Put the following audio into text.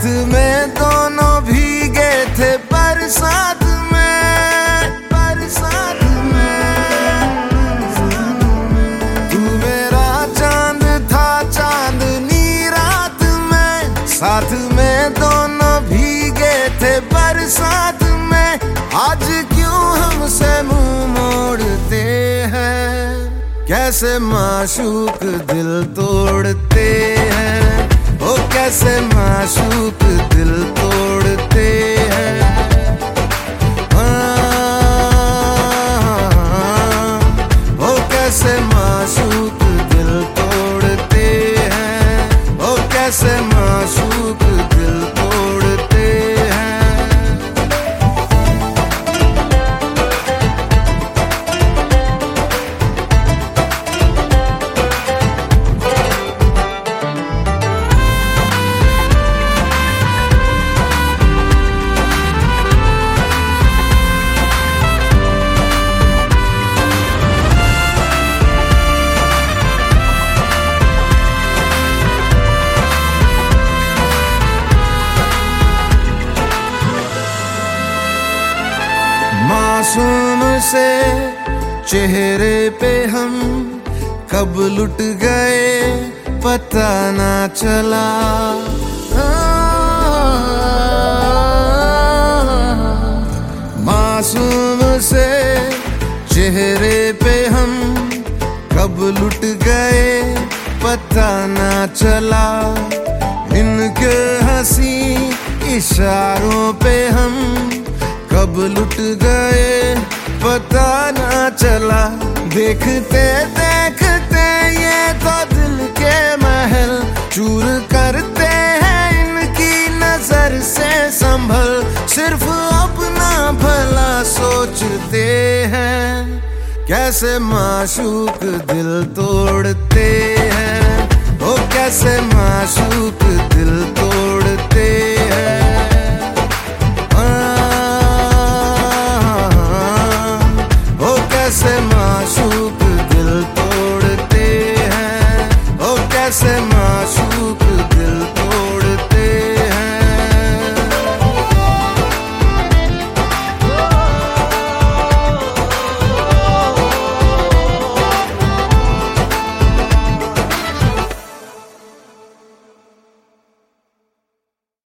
साथ में दोनों भीगे थे बरसात में, बरसात में। तू मेरा चांद था चांदनी रात में, साथ में दोनों भीगे थे बरसात में। आज क्यों हमसे मुंह मोड़ते हैं, कैसे माशूक दिल तोड़ते हैं, ओ कैसे माशूक दिल तोड़ते हैं। ओ कैसे माशूक दिल तोड़ते हैं, ओ कैसे माशूक दिल तोड़ते हैं। मासूम से चेहरे पे हम कब लुट गए पता ना चला। मासूम से चेहरे पे हम कब लुट गए पता ना चला। इनके हंसी इशारों पे हम कब लुट गए पता ना चला। देखते देखते ये तो दिल के महल चूर करते हैं इनकी नजर से संभल। सिर्फ अपना भला सोचते हैं, कैसे माशूक दिल तोड़ते हैं, ओ कैसे माशूक दिल तोड़ते हैं। कैसे माशूक दिल तोड़ते हैं, ओ कैसे